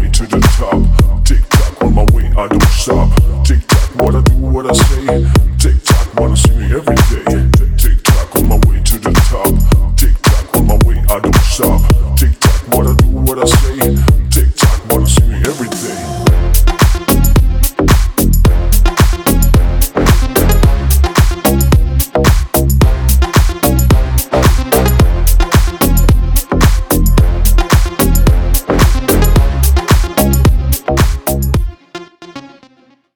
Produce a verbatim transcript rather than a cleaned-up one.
way to the top. Tick tock on my way, I don't stop. Tick tock, what I do, what I say. Tick tock, wanna see me every day.